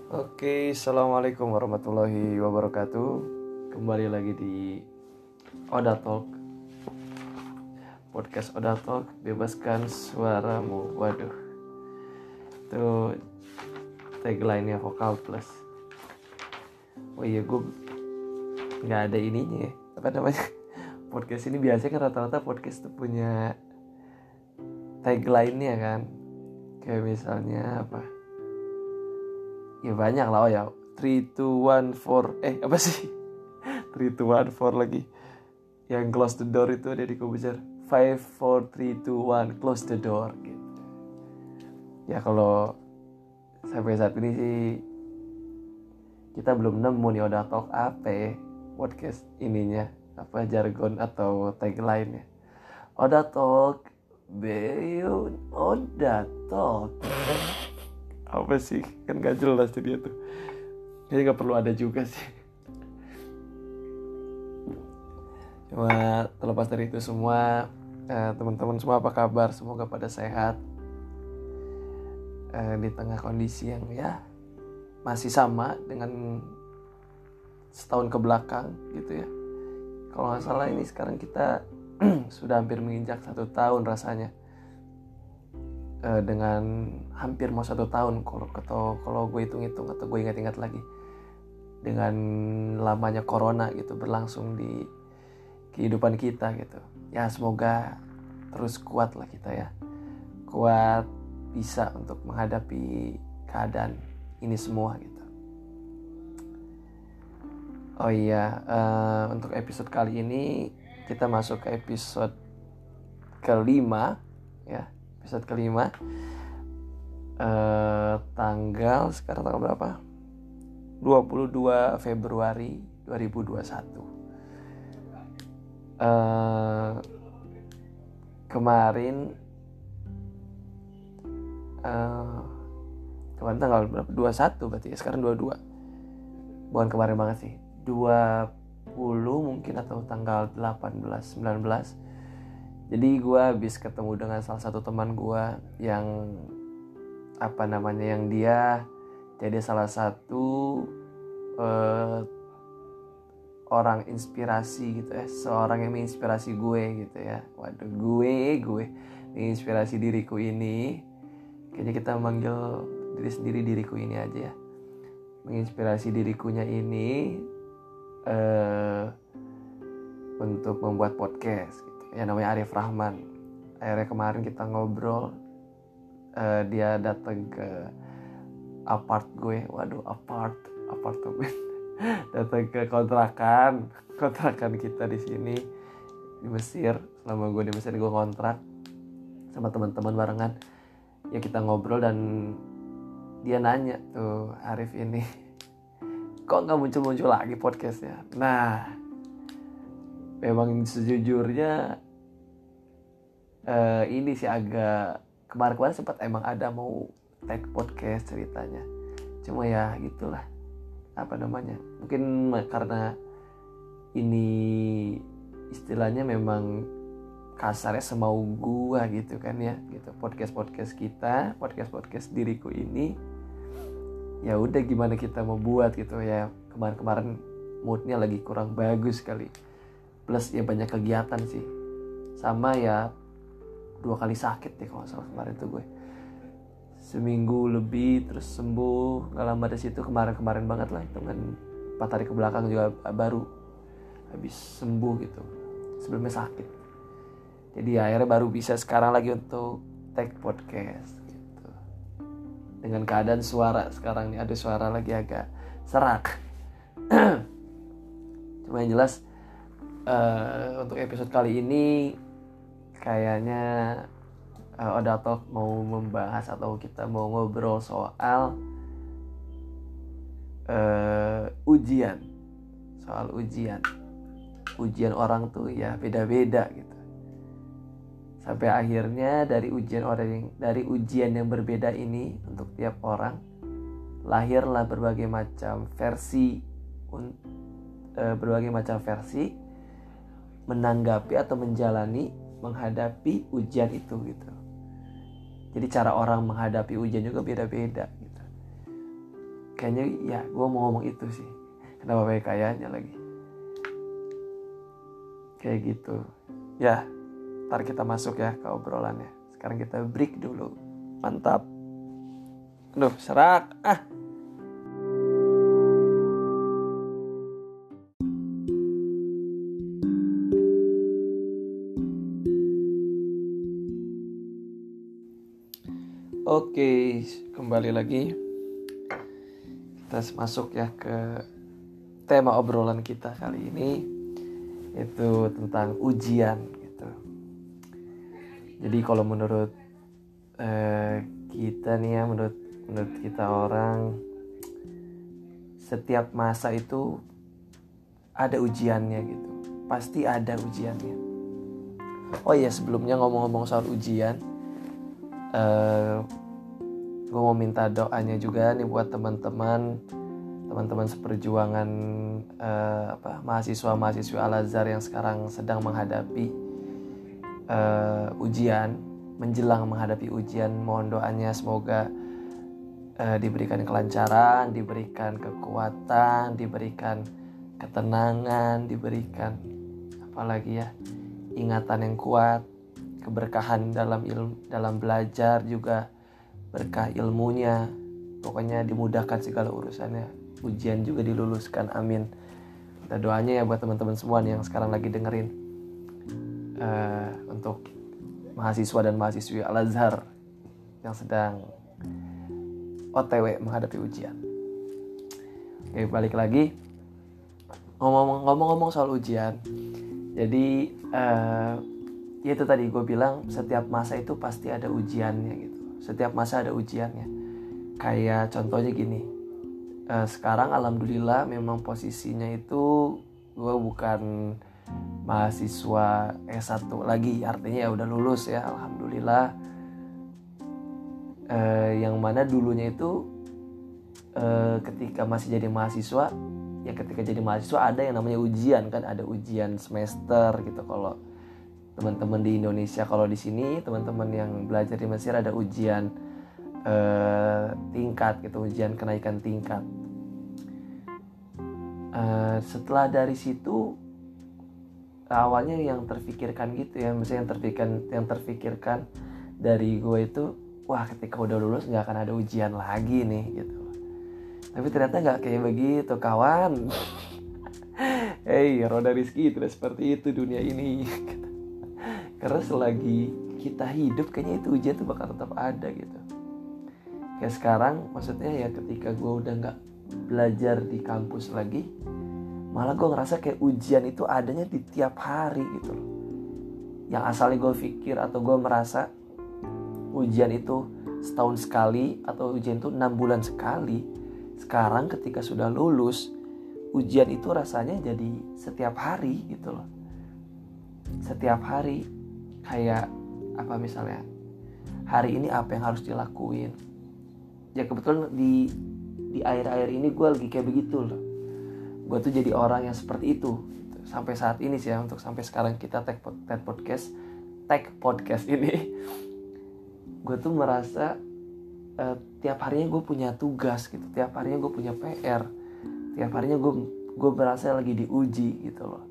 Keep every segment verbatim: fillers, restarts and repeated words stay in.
Oke, assalamualaikum warahmatullahi wabarakatuh. Kembali lagi di Oda Talk, podcast Oda Talk, bebaskan suaramu. Waduh, itu tagline-nya Vokal Plus. Oh iya, gue nggak ada ininya ya. Apa namanya? Podcast ini biasanya kan rata-rata podcast tuh punya tagline-nya kan. Kayak misalnya apa? Ya banyak lah, oh ya three two one four eh apa sih three two one four lagi yang close the door itu ada di Kobuzer five four three two one close the door gitu. Ya kalau sampai saat ini sih kita belum nemu nih Oda Talk apa ya, podcast ininya apa jargon atau tagline nya Oda Talk Beyond Oda Talk apa sih, kan gak jelas tuh dia tuh. Kayaknya gak perlu ada juga sih. Cuma terlepas dari itu semua, eh, teman-teman semua apa kabar? Semoga pada sehat, eh, di tengah kondisi yang ya masih sama dengan setahun ke belakang gitu ya. Kalau gak salah ini sekarang kita sudah hampir menginjak satu tahun rasanya, eh, dengan hampir mau satu tahun kalau kalau kalau gue hitung-hitung atau gue ingat-ingat lagi, dengan lamanya corona gitu berlangsung di kehidupan kita gitu. Ya semoga terus kuat lah kita ya, kuat bisa untuk menghadapi keadaan ini semua gitu. Oh iya, uh, untuk episode kali ini kita masuk ke episode kelima ya, episode kelima. Uh, tanggal sekarang tanggal berapa? dua puluh dua Februari dua ribu dua puluh satu. Uh, kemarin uh, kemarin tanggal berapa? dua puluh satu berarti ya, sekarang dua puluh dua. Bukan kemarin banget sih. dua puluh mungkin atau tanggal delapan belas sembilan belas. Jadi gue habis ketemu dengan salah satu teman gue yang apa namanya yang dia jadi salah satu uh, orang inspirasi gitu ya, seorang yang menginspirasi gue gitu ya. Waduh, gue gue menginspirasi diriku ini. Kayaknya kita manggil diri sendiri diriku ini aja ya. Menginspirasi dirikunya ini uh, untuk membuat podcast gitu. Ya namanya Arif Rahman. Akhirnya kemarin kita ngobrol. Uh, dia datang ke apart gue, waduh apart, apartemen, datang ke kontrakan, kontrakan kita di sini di Mesir. Selama gue di Mesir gue kontrak sama teman-teman barengan. Ya kita ngobrol dan dia nanya tuh, Arif ini, kok nggak muncul-muncul lagi podcastnya? Nah, memang sejujurnya uh, ini sih agak kemarin-kemarin sempat emang ada mau tag podcast ceritanya, cuma ya gitulah apa namanya, mungkin karena ini istilahnya memang kasarnya semau gua gitu kan ya gitu, podcast podcast kita, podcast podcast diriku ini ya udah gimana kita mau buat gitu ya. Kemarin-kemarin moodnya lagi kurang bagus kali, plus ya banyak kegiatan sih, sama ya dua kali sakit deh kalau salah kemarin tuh gue, seminggu lebih terus sembuh, nggak lama dari situ kemarin-kemarin banget lah, hitungan empat hari ke belakang juga baru habis sembuh gitu, sebelumnya sakit. Jadi akhirnya baru bisa sekarang lagi untuk take podcast gitu, dengan keadaan suara sekarang nih ada suara lagi agak serak. Cuma yang jelas uh, untuk episode kali ini kayaknya uh, Oda Talk mau membahas atau kita mau ngobrol soal uh, ujian, soal ujian, ujian orang tuh ya beda-beda gitu. Sampai akhirnya dari ujian orang yang, dari ujian yang berbeda ini untuk tiap orang lahirlah berbagai macam versi, uh, berbagai macam versi menanggapi atau menjalani menghadapi ujian itu gitu. Jadi cara orang menghadapi ujian juga beda-beda gitu. kayaknya ya gue mau ngomong itu sih. Kenapa pakai kayaknya lagi? Kayak gitu. Ya, ntar kita masuk ya ke obrolannya. Sekarang kita break dulu. Mantap. Aduh, serak. Ah. Oke, kembali lagi. Kita masuk ya ke tema obrolan kita kali ini, itu tentang ujian gitu. Jadi kalau menurut eh, kita nih ya, menurut menurut kita orang, setiap masa itu ada ujiannya gitu. Pasti ada ujiannya. Oh iya, sebelumnya ngomong-ngomong soal ujian, eh, gue mau minta doanya juga nih buat teman-teman teman-teman seperjuangan eh, apa mahasiswa-mahasiswa Al-Azhar yang sekarang sedang menghadapi eh, ujian, menjelang menghadapi ujian. Mohon doanya semoga eh, diberikan kelancaran, diberikan kekuatan, diberikan ketenangan, diberikan apalagi ya, ingatan yang kuat, keberkahan dalam ilmu, dalam belajar juga, berkah ilmunya, pokoknya dimudahkan segala urusannya, ujian juga diluluskan, amin. Kita doanya ya buat teman-teman semua nih yang sekarang lagi dengerin, uh, untuk mahasiswa dan mahasiswi Al-Azhar yang sedang O T W menghadapi ujian. Oke, balik lagi ngomong-ngomong soal ujian. Jadi uh, ya itu tadi gue bilang, setiap masa itu pasti ada ujiannya gitu. Setiap masa ada ujiannya. Kayak contohnya gini, uh, sekarang alhamdulillah memang posisinya itu gue bukan mahasiswa S satu lagi, artinya ya udah lulus ya, alhamdulillah. Uh, yang mana dulunya itu uh, ketika masih jadi mahasiswa, ya ketika jadi mahasiswa ada yang namanya ujian kan, ada ujian semester gitu. Kalau teman-teman di Indonesia, kalau di sini teman-teman yang belajar di Mesir ada ujian eh, tingkat gitu, ujian kenaikan tingkat. Eh, setelah dari situ awalnya yang terfikirkan gitu ya, misalnya yang terfikirkan yang terfikirkan dari gue itu, wah ketika udah lulus nggak akan ada ujian lagi nih gitu. Tapi ternyata nggak kayak begitu kawan. Hei, roda rezeki tidak seperti itu dunia ini. Karena selagi kita hidup kayaknya itu ujian tuh bakal tetap ada gitu. Kayak sekarang maksudnya ya, ketika gue udah gak belajar di kampus lagi, malah gue ngerasa kayak ujian itu adanya di tiap hari gitu loh. Yang asalnya gue pikir atau gue merasa ujian itu setahun sekali atau ujian itu enam bulan sekali, sekarang ketika sudah lulus, ujian itu rasanya jadi setiap hari gitu loh. Setiap hari. Kayak apa misalnya, hari ini apa yang harus dilakuin. Ya kebetulan di di akhir-akhir ini gue lagi kayak begitu loh. Gue tuh jadi orang yang seperti itu sampai saat ini sih ya, untuk sampai sekarang kita tag, tag podcast tag podcast ini. Gue tuh merasa uh, tiap harinya gue punya tugas gitu, tiap harinya gue punya P R, tiap harinya gue gue berasa lagi diuji gitu loh.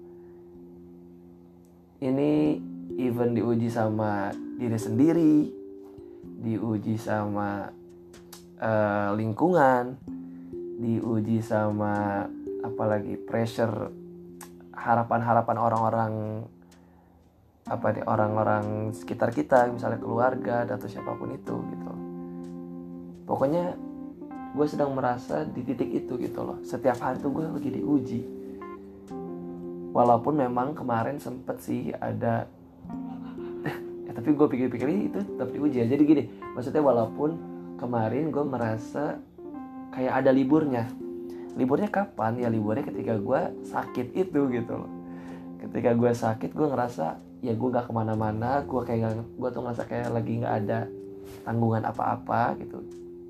Ini even diuji sama diri sendiri, diuji sama uh, lingkungan, diuji sama apalagi pressure, harapan-harapan orang-orang apa nih, orang-orang sekitar kita, misalnya keluarga atau siapapun itu gitu. Pokoknya gue sedang merasa di titik itu gitu loh. Setiap hari tuh gue lagi diuji. Walaupun memang kemarin sempet sih ada ya, tapi gue pikir-pikir itu tetap diuji ya. Jadi gini, maksudnya walaupun kemarin gue merasa kayak ada liburnya. Liburnya kapan? Ya liburnya ketika gue sakit itu gitu loh. Ketika gue sakit, gue ngerasa ya gue gak kemana-mana. Gue kayak gue tuh ngerasa kayak lagi gak ada tanggungan apa-apa gitu.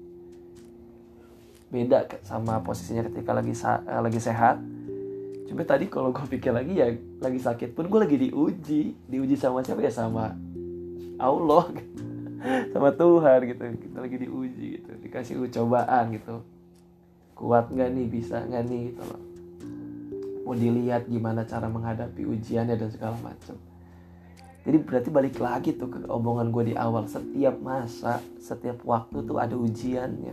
Beda sama posisinya ketika lagi sa- lagi sehat. Cuma tadi kalau gue pikir lagi ya, lagi sakit pun gue lagi diuji. Diuji sama siapa ya? Sama Allah, sama Tuhan gitu. Kita lagi diuji gitu, dikasih cobaan gitu. kuat nggak nih, bisa nggak nih gitu loh. Mau dilihat gimana cara menghadapi ujiannya dan segala macam. Jadi berarti balik lagi tuh ke omongan gue di awal, setiap masa, setiap waktu tuh ada ujiannya.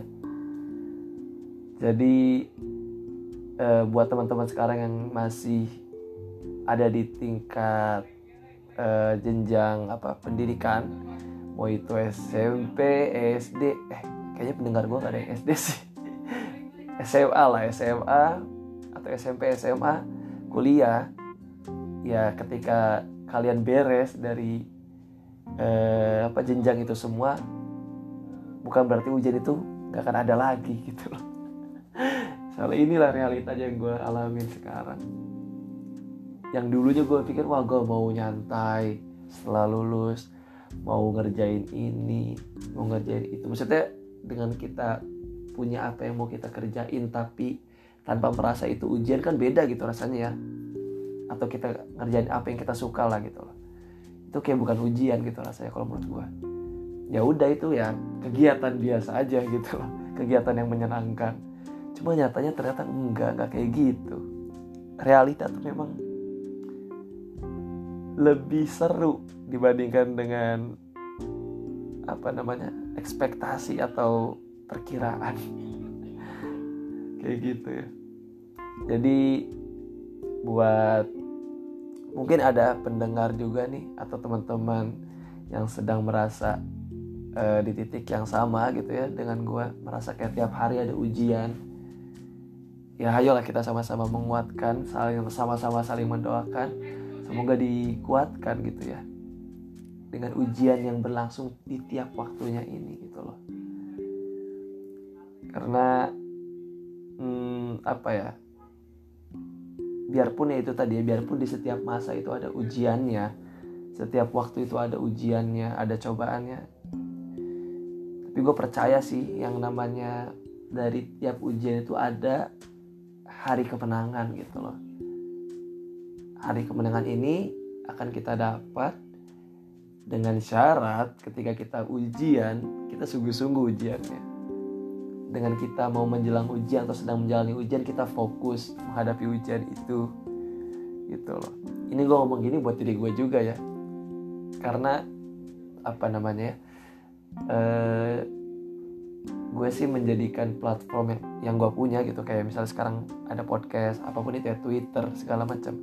Jadi eh, buat teman-teman sekarang yang masih ada di tingkat eh, jenjang apa pendidikan, mau itu S M P, S D, eh kayaknya pendengar gue gak ada yang S D sih. S M A lah, S M A atau S M P, S M A, kuliah. Ya ketika kalian beres dari eh, apa jenjang itu semua, bukan berarti ujian itu gak akan ada lagi gitu loh. Soalnya inilah realita yang gue alamin sekarang. Yang dulunya gue pikir wah gue mau nyantai setelah lulus, mau ngerjain ini, mau ngerjain itu. Maksudnya dengan kita punya apa yang mau kita kerjain tapi tanpa merasa itu ujian kan beda gitu rasanya ya. Atau kita ngerjain apa yang kita suka lah gitu loh. Itu kayak bukan ujian gitu rasanya kalau menurut gue. Ya udah itu ya kegiatan biasa aja gitu loh. Kegiatan yang menyenangkan. Cuma nyatanya ternyata enggak, enggak kayak gitu. Realita tuh memang lebih seru dibandingkan dengan apa namanya ekspektasi atau perkiraan. Kayak gitu ya. Jadi buat mungkin ada pendengar juga nih atau teman-teman yang sedang merasa uh, di titik yang sama gitu ya dengan gue, merasa kayak tiap hari ada ujian. Ya ayolah kita sama-sama menguatkan, saling sama-sama saling mendoakan. Semoga dikuatkan gitu ya dengan ujian yang berlangsung di tiap waktunya ini gitu loh. Karena hmm, apa ya, biarpun ya itu tadi ya, biarpun di setiap masa itu ada ujiannya, setiap waktu itu ada ujiannya, ada cobaannya. Tapi gue percaya sih yang namanya dari tiap ujian itu ada hari kemenangan gitu loh. Hari kemenangan ini akan kita dapat dengan syarat ketika kita ujian, kita sungguh-sungguh ujiannya. Dengan kita mau menjelang ujian atau sedang menjalani ujian, kita fokus menghadapi ujian itu. Gitu loh. Ini gue ngomong gini buat diri gue juga ya. Karena apa namanya ya, eh, gue sih menjadikan platform yang, yang gue punya gitu, kayak misalnya sekarang ada podcast, apapun itu ya, Twitter, segala macam.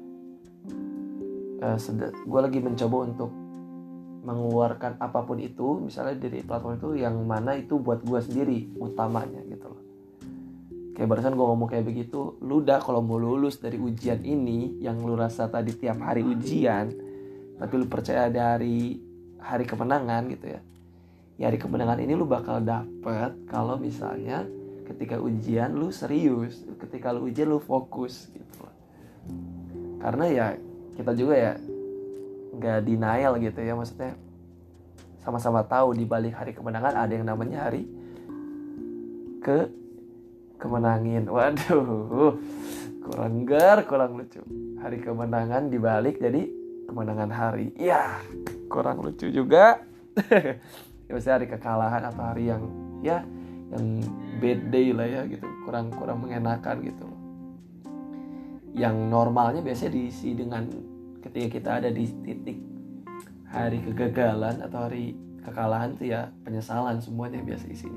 Uh, sed- gue lagi mencoba untuk mengeluarkan apapun itu, misalnya dari platform itu yang mana itu buat gue sendiri utamanya gitu loh. Kayak barusan gue ngomong kayak begitu, lu dah kalau mau lulus dari ujian ini yang lu rasa tadi tiap hari ujian, tapi lu percaya dari hari kemenangan gitu ya. Ya hari kemenangan ini lu bakal dapet kalau misalnya ketika ujian lu serius, ketika lu ujian lu fokus gitu loh. Karena ya kita juga ya nggak denial gitu ya, maksudnya sama-sama tahu di balik hari kemenangan ada yang namanya hari ke kemenangin. Waduh, kurang ger, kurang lucu. Hari kemenangan dibalik jadi kemenangan hari. Ya, kurang lucu juga. Ya maksudnya hari kekalahan atau hari yang ya yang bad day lah ya gitu, kurang kurang mengenakan gitu. Yang normalnya biasanya diisi dengan ketika kita ada di titik hari kegagalan atau hari kekalahan itu ya penyesalan semuanya biasa isinya.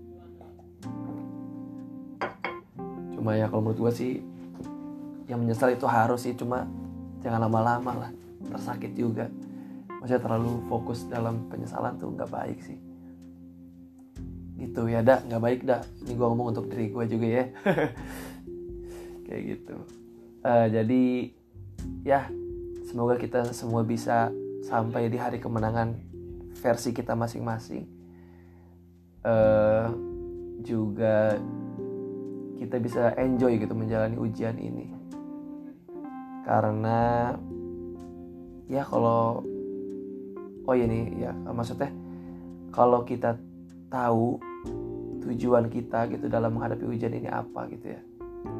Cuma ya kalau menurut gue sih yang menyesal itu harus sih, cuma jangan lama-lama lah, tersakit juga. Maksudnya terlalu fokus dalam penyesalan tuh gak baik sih. Gitu ya dak, gak baik dak. Ini gue ngomong untuk diri gue juga ya. Kayak gitu. Uh, jadi ya semoga kita semua bisa sampai di hari kemenangan versi kita masing-masing. Uh, juga kita bisa enjoy gitu menjalani ujian ini. Karena ya kalau oh iya nih ya maksudnya kalau kita tahu tujuan kita gitu dalam menghadapi ujian ini apa gitu ya,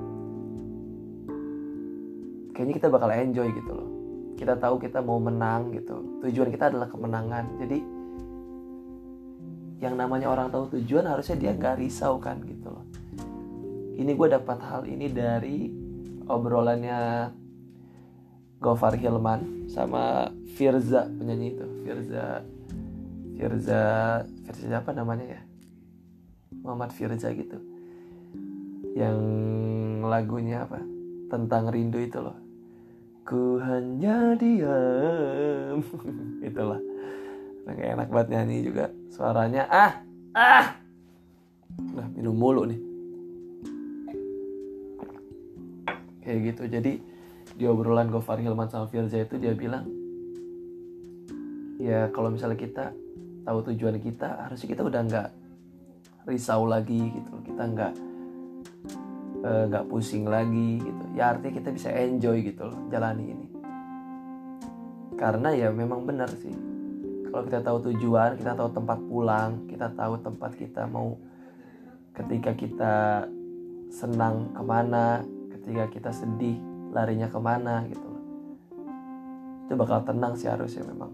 kayaknya kita bakal enjoy gitu loh. Kita tahu kita mau menang gitu. Tujuan kita adalah kemenangan. Jadi yang namanya orang tahu tujuan harusnya dia gak risau kan gitu loh. ini gue dapat hal ini dari obrolannya Gofar Hilman sama Firza, penyanyi itu. Firza Firza Firza apa namanya ya? Muhammad Firza gitu. Yang lagunya apa? Tentang rindu itu loh. Ku hanya diam. Itulah. Nggak enak banget nyanyi juga. Suaranya ah ah. Udah minum mulu nih. Kayak gitu. Jadi di obrolan Gofar Hilman sama Firza itu dia bilang, ya kalau misalnya kita tahu tujuan kita, harusnya kita udah nggak risau lagi gitu. Kita nggak nggak uh, pusing lagi gitu. Ya artinya kita bisa enjoy gitu loh jalani ini. Karena ya memang benar sih. Kalau kita tahu tujuan, kita tahu tempat pulang, kita tahu tempat kita mau ketika kita senang kemana, ketika kita sedih larinya kemana gitu loh. Itu bakal tenang sih harusnya memang.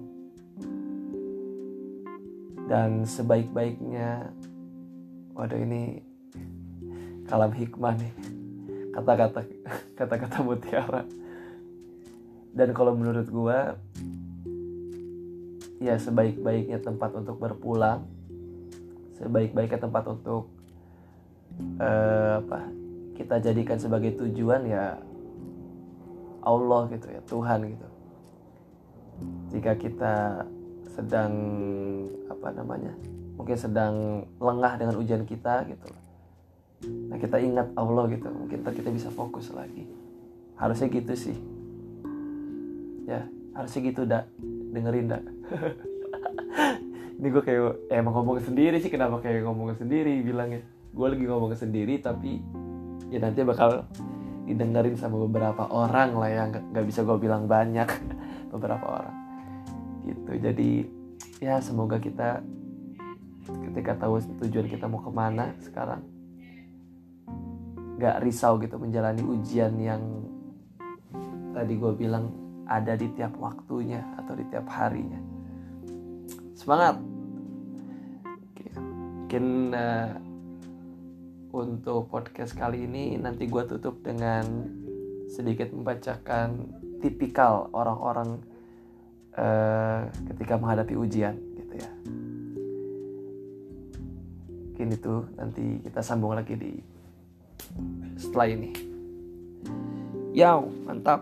Dan sebaik-baiknya, waduh ini kalam hikmah nih, kata-kata kata-kata mutiara. Dan kalau menurut gua, ya sebaik-baiknya tempat untuk berpulang, sebaik-baiknya tempat untuk uh, apa kita jadikan sebagai tujuan ya Allah gitu ya, Tuhan gitu. Jika kita sedang apa namanya, mungkin sedang lengah dengan ujian kita gitu, nah kita ingat Allah gitu, mungkin ntar kita bisa fokus lagi. Harusnya gitu sih. Ya harusnya gitu dak, dengerin dak. Ini gue kayak eh, emang ngomong sendiri sih, kenapa kayak ngomong sendiri bilangnya. Gue lagi ngomong sendiri tapi ya nanti bakal didengerin sama beberapa orang lah yang gak bisa gue bilang banyak. Beberapa orang gitu. Jadi ya semoga kita ketika tahu tujuan kita mau kemana sekarang, gak risau gitu menjalani ujian yang tadi gue bilang ada di tiap waktunya atau di tiap harinya. Semangat. Oke. Mungkin uh, untuk podcast kali ini nanti gue tutup dengan sedikit membacakan tipikal orang-orang uh, ketika menghadapi ujian gitu ya. Mungkin itu nanti kita sambung lagi di setelah ini. Yow, mantap.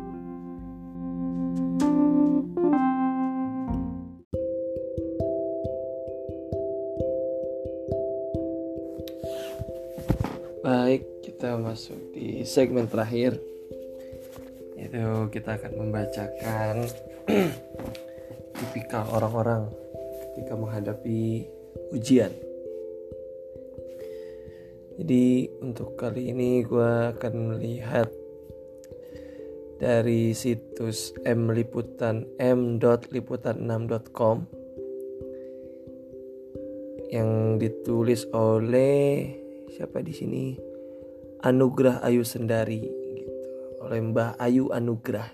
Baik, kita masuk di segmen terakhir. Itu kita akan membacakan tipikal orang-orang ketika menghadapi ujian. Jadi untuk kali ini gue akan melihat dari situs m liputan m dot liputan enam dot com yang ditulis oleh siapa di sini? Anugrah Ayu Sendari gitu. Oleh Mbah Ayu Anugrah.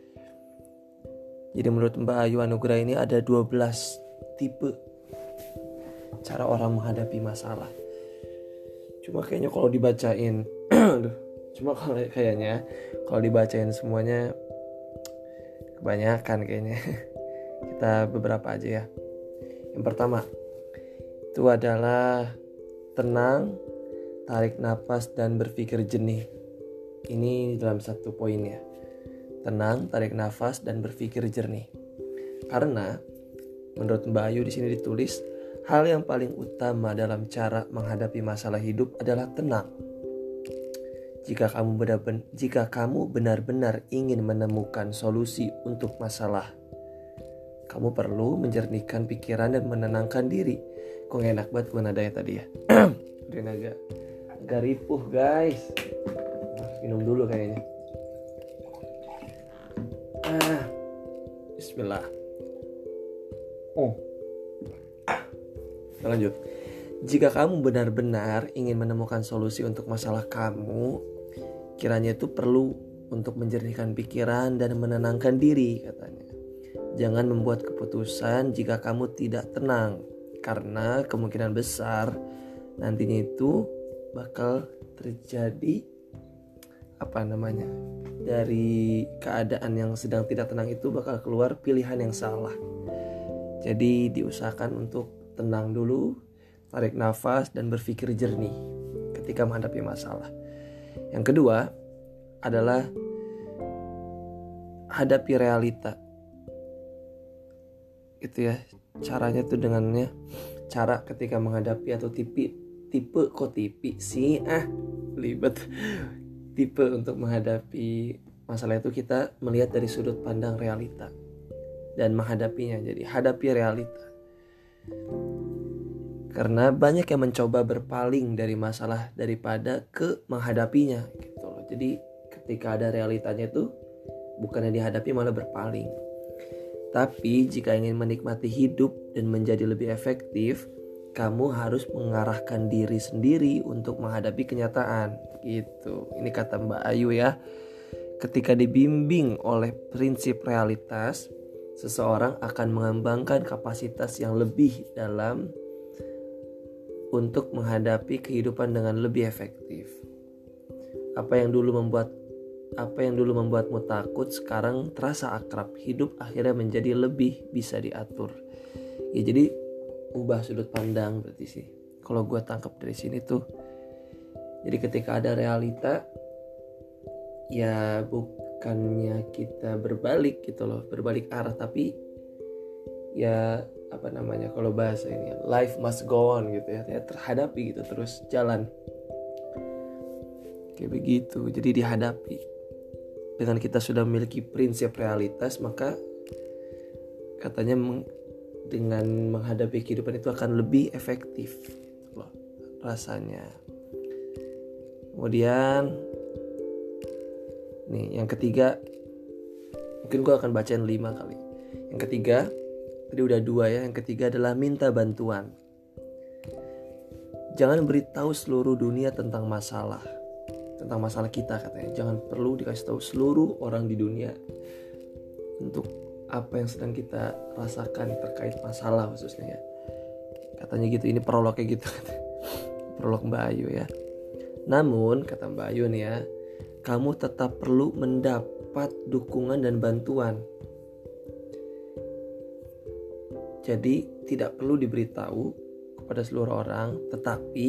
Jadi menurut Mbah Ayu Anugrah ini ada dua belas tipe cara orang menghadapi masalah. Cuma kayaknya kalau dibacain Cuma kalau kayaknya kalau dibacain semuanya kebanyakan kayaknya. Kita beberapa aja ya. Yang pertama itu adalah tenang, tarik nafas dan berpikir jernih. Ini dalam satu poin ya. Tenang, tarik nafas dan berpikir jernih. Karena menurut Mbak Ayu di sini ditulis, hal yang paling utama dalam cara menghadapi masalah hidup adalah tenang. Jika kamu benar-benar jika kamu benar-benar ingin menemukan solusi untuk masalah, kamu perlu menjernihkan pikiran dan menenangkan diri. Kok gak enak banget gue nadanya tadi ya. Udah agak agak ripuh guys. Minum dulu kayaknya. Ah, Bismillah. Oh. Kita lanjut. Jika kamu benar-benar ingin menemukan solusi untuk masalah kamu, kiranya itu perlu untuk menjernihkan pikiran dan menenangkan diri katanya. Jangan membuat keputusan jika kamu tidak tenang, karena kemungkinan besar nantinya itu bakal terjadi apa namanya, dari keadaan yang sedang tidak tenang itu bakal keluar pilihan yang salah. Jadi diusahakan untuk tenang dulu, tarik nafas dan berpikir jernih ketika menghadapi masalah. Yang kedua adalah hadapi realita. Itu ya, caranya tuh dengannya cara ketika menghadapi atau tipe tipe kok tipe sih ah libet tipe untuk menghadapi masalah itu kita melihat dari sudut pandang realita dan menghadapinya. Jadi hadapi realita. Karena banyak yang mencoba berpaling dari masalah daripada ke menghadapinya gitu loh. Jadi ketika ada realitanya itu bukannya dihadapi malah berpaling. Tapi jika ingin menikmati hidup dan menjadi lebih efektif, kamu harus mengarahkan diri sendiri untuk menghadapi kenyataan gitu. Ini kata Mbak Ayu ya. Ketika dibimbing oleh prinsip realitas, seseorang akan mengembangkan kapasitas yang lebih dalam untuk menghadapi kehidupan dengan lebih efektif. Apa yang dulu membuat apa yang dulu membuatmu takut sekarang terasa akrab. Hidup akhirnya menjadi lebih bisa diatur. Ya jadi ubah sudut pandang berarti sih. Kalau gue tangkap dari sini tuh, jadi ketika ada realita, ya bukannya kita berbalik gitu loh, berbalik arah, tapi ya apa namanya kalau bahasa ini, life must go on gitu ya, ya terhadapi gitu, terus jalan kayak begitu. Jadi dihadapi. Dengan kita sudah memiliki prinsip realitas, maka katanya meng, dengan menghadapi kehidupan itu akan lebih efektif loh, rasanya. Kemudian nih yang ketiga, mungkin gue akan bacain lima kali. Yang ketiga, tadi udah dua ya. Yang ketiga adalah minta bantuan. Jangan beritahu seluruh dunia tentang masalah tentang masalah kita katanya. Jangan perlu dikasih tahu seluruh orang di dunia untuk apa yang sedang kita rasakan terkait masalah khususnya ya. Katanya gitu, ini prolognya gitu. Prolog Mbak Ayu ya. Namun kata Mbak Ayu nih ya, kamu tetap perlu mendapat dukungan dan bantuan. Jadi tidak perlu diberitahu kepada seluruh orang, tetapi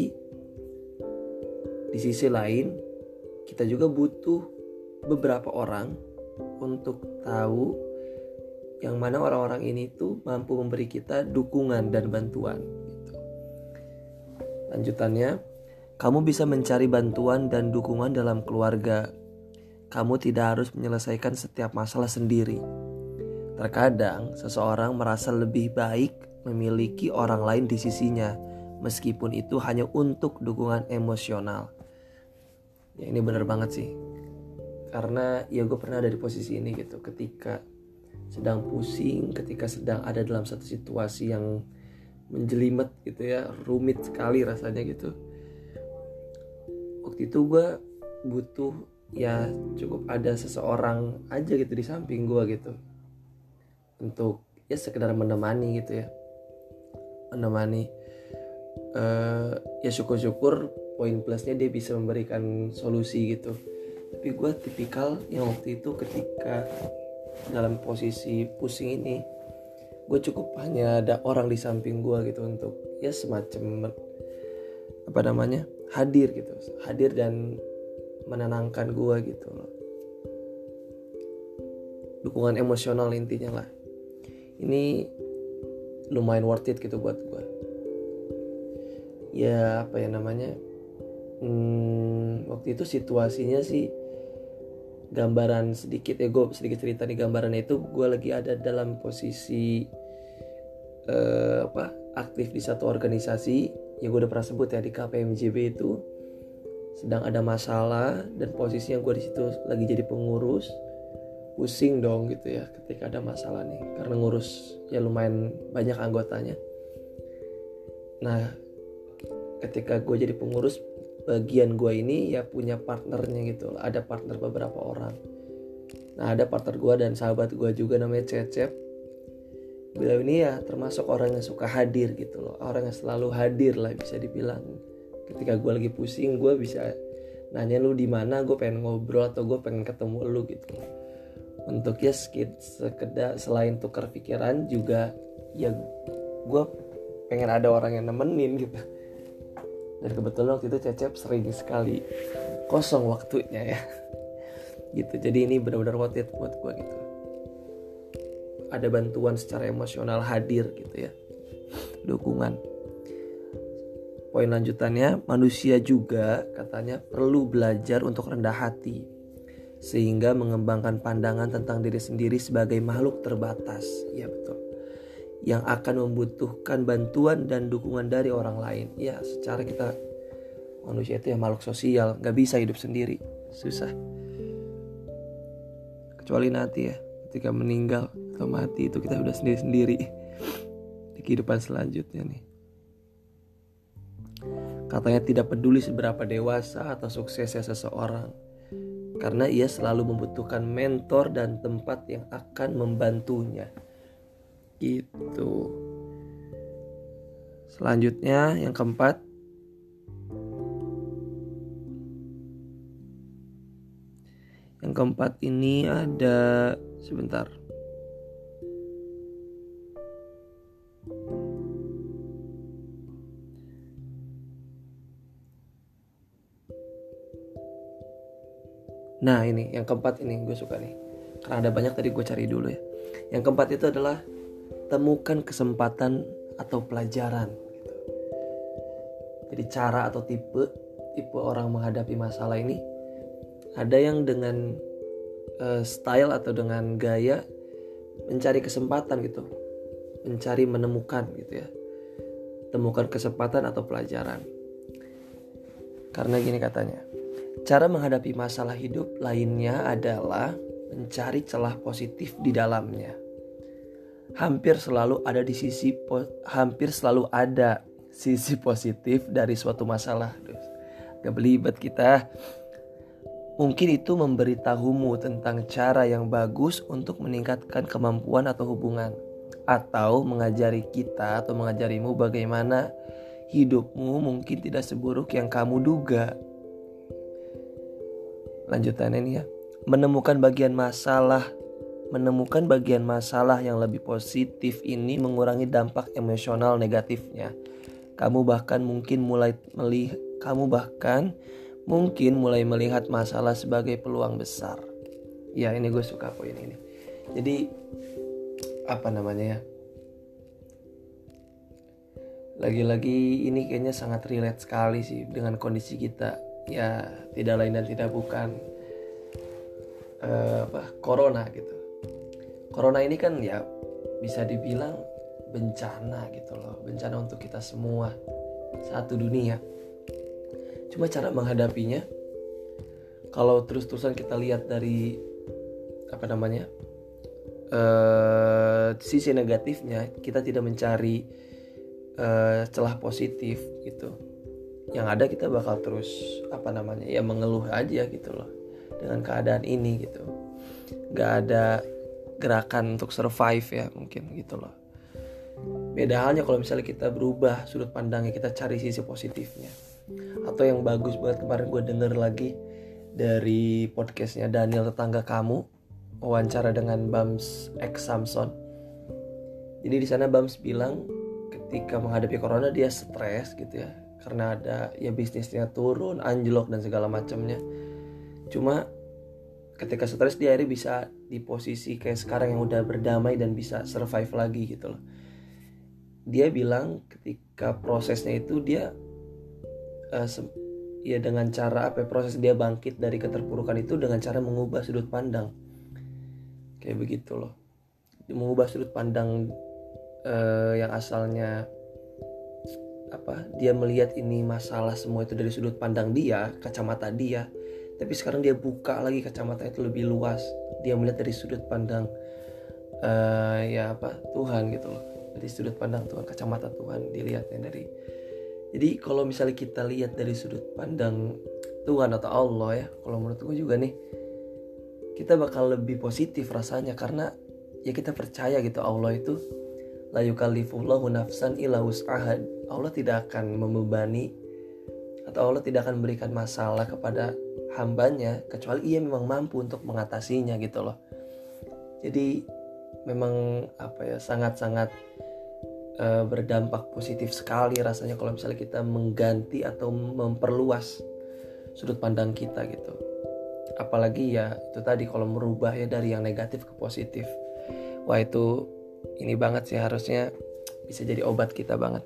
di sisi lain kita juga butuh beberapa orang untuk tahu yang mana orang-orang ini tuh mampu memberi kita dukungan dan bantuan gitu. Lanjutannya, kamu bisa mencari bantuan dan dukungan dalam keluarga. Kamu tidak harus menyelesaikan setiap masalah sendiri. Terkadang seseorang merasa lebih baik memiliki orang lain di sisinya, meskipun itu hanya untuk dukungan emosional. Ya ini benar banget sih. Karena ya gue pernah ada di posisi ini gitu. Ketika sedang pusing, ketika sedang ada dalam satu situasi yang menjelimet gitu ya, rumit sekali rasanya gitu. Waktu itu gue butuh ya cukup ada seseorang aja gitu di samping gue gitu. Untuk ya sekedar menemani gitu ya. Menemani uh, ya syukur-syukur poin plusnya dia bisa memberikan solusi gitu. Tapi gue tipikal yang waktu itu ketika dalam posisi pusing ini, gue cukup hanya ada orang di samping gue gitu untuk ya semacam apa namanya hadir gitu, hadir dan menenangkan gue gitu loh. Dukungan emosional intinya lah. Ini lumayan worth it gitu buat gue. Ya apa ya namanya? Hmm, waktu itu situasinya sih gambaran sedikit ya, gue sedikit cerita nih. Gambarannya itu gue lagi ada dalam posisi uh, apa aktif di satu organisasi yang gue udah pernah sebut ya, di K P M J B itu sedang ada masalah dan posisinya gue di situ lagi jadi pengurus. Pusing dong gitu ya ketika ada masalah nih, karena ngurus ya lumayan banyak anggotanya. Nah ketika gue jadi pengurus, bagian gue ini ya punya partnernya gitu. Ada partner beberapa orang. Nah ada partner gue dan sahabat gue juga namanya Cecep. Beliau ini ya termasuk orang yang suka hadir gitu loh. Orang yang selalu hadir lah bisa dibilang ketika gue lagi pusing, gue bisa nanya lu di mana, gue pengen ngobrol atau gue pengen ketemu lu gitu. Untuk ya sekedar selain tukar pikiran juga ya gue pengen ada orang yang nemenin gitu. Dan kebetulan waktu itu Cecep sering sekali kosong waktunya ya gitu. Jadi ini benar-benar worth it buat gue gitu. Ada bantuan secara emosional hadir gitu ya, dukungan. Poin lanjutannya, manusia juga katanya perlu belajar untuk rendah hati, sehingga mengembangkan pandangan tentang diri sendiri sebagai makhluk terbatas. Ya betul. Yang akan membutuhkan bantuan dan dukungan dari orang lain. Ya secara kita manusia itu ya makhluk sosial, gak bisa hidup sendiri, susah. Kecuali nanti ya, ketika meninggal atau mati itu kita udah sendiri-sendiri di kehidupan selanjutnya nih. Katanya tidak peduli seberapa dewasa atau suksesnya seseorang, karena ia selalu membutuhkan mentor dan tempat yang akan membantunya. Gitu. Selanjutnya yang keempat, yang keempat ini ada sebentar. Nah ini yang keempat ini gue suka nih, karena ada banyak tadi gue cari dulu ya. Yang keempat itu adalah temukan kesempatan atau pelajaran gitu. Jadi cara atau tipe tipe orang menghadapi masalah ini, ada yang dengan uh, style atau dengan gaya mencari kesempatan gitu, mencari menemukan gitu ya, temukan kesempatan atau pelajaran. Karena gini katanya, cara menghadapi masalah hidup lainnya adalah mencari celah positif di dalamnya. Hampir selalu ada di sisi po- hampir selalu ada sisi positif dari suatu masalah. Gak belibet kita. Mungkin itu memberitahumu tentang cara yang bagus untuk meningkatkan kemampuan atau hubungan, atau mengajari kita atau mengajarimu bagaimana hidupmu mungkin tidak seburuk yang kamu duga. Lanjutannya nih ya, menemukan bagian masalah Menemukan bagian masalah yang lebih positif ini mengurangi dampak emosional negatifnya. Kamu bahkan mungkin mulai melihat, kamu bahkan mungkin mulai melihat masalah sebagai peluang besar. Ya ini gue suka poin ini. Jadi apa namanya ya? Lagi-lagi ini kayaknya sangat relate sekali sih dengan kondisi kita. Ya tidak lain dan tidak bukan uh, apa corona gitu. Corona ini kan ya bisa dibilang bencana gitu loh, bencana untuk kita semua, satu dunia. Cuma cara menghadapinya, kalau terus-terusan kita lihat dari apa namanya uh, sisi negatifnya, kita tidak mencari uh, celah positif gitu. Yang ada kita bakal terus apa namanya ya mengeluh aja gitu loh dengan keadaan ini gitu. Gak ada gerakan untuk survive ya mungkin gitu loh. Beda halnya kalau misalnya kita berubah sudut pandangnya, kita cari sisi positifnya. Atau yang bagus banget kemarin gue denger lagi dari podcastnya Daniel Tetangga Kamu, wawancara dengan Bams X Samson. Jadi di sana Bams bilang ketika menghadapi corona dia stres gitu ya, karena ada ya bisnisnya turun, anjlok dan segala macamnya. Cuma ketika stres dia akhirnya bisa di posisi kayak sekarang yang udah berdamai dan bisa survive lagi gitu loh. Dia bilang ketika prosesnya itu dia uh, se- ya dengan cara apa proses dia bangkit dari keterpurukan itu dengan cara mengubah sudut pandang. Kayak begitu loh. Mengubah sudut pandang uh, yang asalnya apa dia melihat ini masalah semua itu dari sudut pandang dia, kacamata dia. Tapi sekarang dia buka lagi kacamata itu lebih luas. Dia melihat dari sudut pandang uh, ya apa Tuhan gitu loh. Dari sudut pandang Tuhan, kacamata Tuhan dilihatnya dari. Jadi kalau misalnya kita lihat dari sudut pandang Tuhan atau Allah ya, kalau menurut gue juga nih, kita bakal lebih positif rasanya karena ya kita percaya gitu Allah itu la yukallifullahu nafsan illa wus'aha. Allah tidak akan membebani atau Allah tidak akan memberikan masalah kepada hambanya kecuali ia memang mampu untuk mengatasinya gitu loh. Jadi memang apa ya, sangat-sangat e, berdampak positif sekali rasanya kalau misalnya kita mengganti atau memperluas sudut pandang kita gitu. Apalagi ya itu tadi, kalau merubah ya dari yang negatif ke positif, wah itu ini banget sih, harusnya bisa jadi obat kita banget.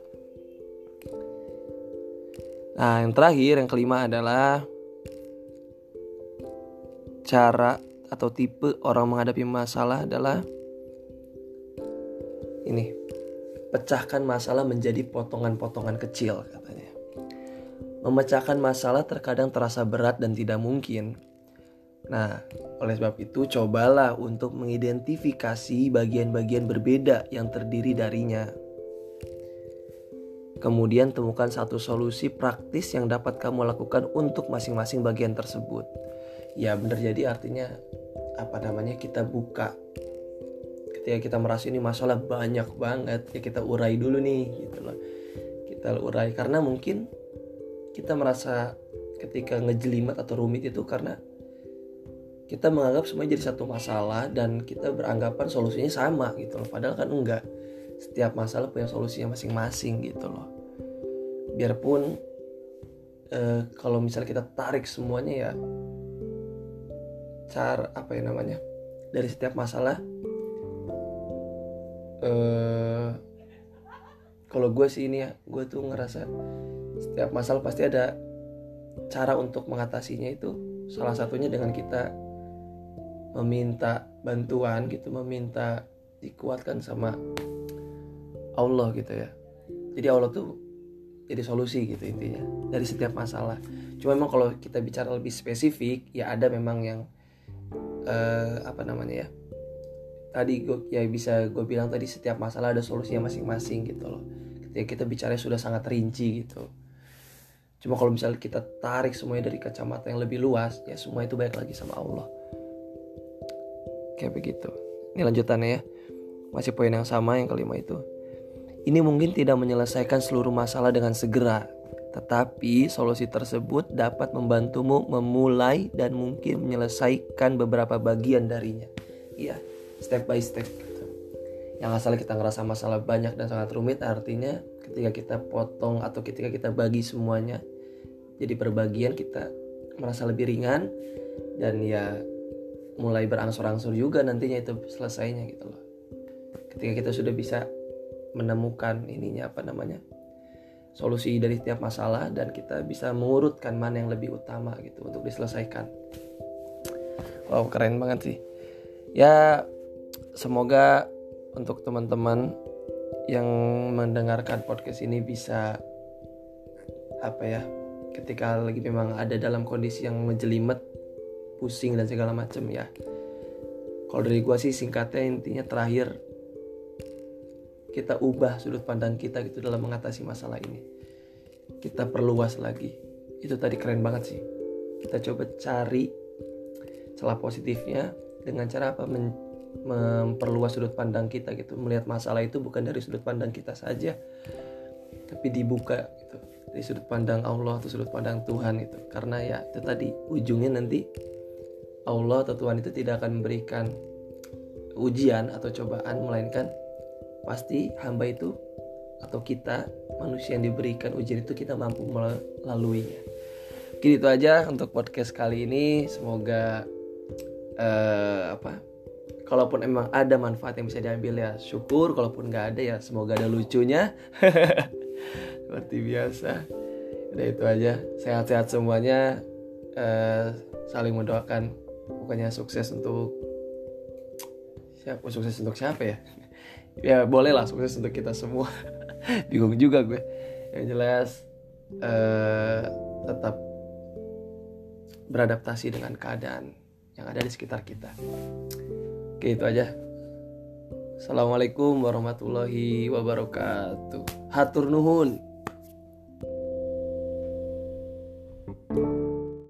Nah, yang terakhir, yang kelima adalah cara atau tipe orang menghadapi masalah adalah ini, pecahkan masalah menjadi potongan-potongan kecil katanya. Memecahkan masalah terkadang terasa berat dan tidak mungkin. Nah, oleh sebab itu cobalah untuk mengidentifikasi bagian-bagian berbeda yang terdiri darinya. Kemudian temukan satu solusi praktis yang dapat kamu lakukan untuk masing-masing bagian tersebut. Ya benar, jadi artinya apa namanya, kita buka. Ketika kita merasa ini masalah banyak banget, ya kita urai dulu nih gitu loh. Kita urai karena mungkin kita merasa ketika ngejelimet atau rumit itu karena kita menganggap semuanya jadi satu masalah dan kita beranggapan solusinya sama gitu loh. Padahal kan enggak. Setiap masalah punya solusinya masing-masing gitu loh. Biarpun eh, kalau misalnya kita tarik semuanya ya, cara apa ya namanya, dari setiap masalah, eh, kalau gue sih ini ya, gue tuh ngerasa setiap masalah pasti ada cara untuk mengatasinya. Itu salah satunya dengan kita meminta bantuan gitu, meminta dikuatkan sama Allah gitu ya. Jadi Allah tuh jadi solusi gitu intinya dari setiap masalah. Cuma memang kalau kita bicara lebih spesifik, ya ada memang yang uh, apa namanya ya, tadi gue ya bisa gue bilang tadi, setiap masalah ada solusinya masing-masing gitu loh. Ketika kita bicara sudah sangat rinci gitu. Cuma kalau misalnya kita tarik semuanya dari kacamata yang lebih luas, ya semua itu balik lagi sama Allah. Kayak begitu. Ini lanjutannya ya. Masih poin yang sama, yang kelima itu. Ini mungkin tidak menyelesaikan seluruh masalah dengan segera, tetapi solusi tersebut dapat membantumu memulai dan mungkin menyelesaikan beberapa bagian darinya. Iya, step by step gitu. Yang asalnya kita ngerasa masalah banyak dan sangat rumit, artinya ketika kita potong atau ketika kita bagi semuanya jadi perbagian, kita merasa lebih ringan dan ya mulai berangsur-angsur juga nantinya itu selesainya gitu loh. Ketika kita sudah bisa menemukan ininya apa namanya, solusi dari setiap masalah, dan kita bisa mengurutkan mana yang lebih utama gitu untuk diselesaikan. Wow, keren banget sih. Ya, semoga untuk teman-teman yang mendengarkan podcast ini bisa apa ya, ketika lagi memang ada dalam kondisi yang menjelimet, pusing dan segala macam ya. Kalau dari gua sih singkatnya intinya terakhir, kita ubah sudut pandang kita gitu dalam mengatasi masalah ini. Kita perluas lagi. Itu tadi keren banget sih. Kita coba cari celah positifnya dengan cara apa? Men- memperluas sudut pandang kita gitu. Melihat masalah itu bukan dari sudut pandang kita saja, tapi dibuka gitu, dari sudut pandang Allah atau sudut pandang Tuhan itu. Karena ya itu tadi, ujungnya nanti Allah atau Tuhan itu tidak akan memberikan ujian atau cobaan, melainkan pasti hamba itu atau kita manusia yang diberikan ujian itu kita mampu melaluinya. Oke, itu aja untuk podcast kali ini. Semoga uh, apa? Kalaupun emang ada manfaat yang bisa diambil ya syukur, kalaupun nggak ada ya semoga ada lucunya. Seperti biasa. Udah itu aja. Sehat-sehat semuanya. Uh, saling mendoakan. Pokoknya sukses untuk siapa? Sukses untuk siapa ya? Ya boleh lah, sukses untuk kita semua. Bingung juga gue. Yang jelas uh, tetap beradaptasi dengan keadaan yang ada di sekitar kita. Oke, itu aja. Assalamualaikum warahmatullahi wabarakatuh. Hatur nuhun.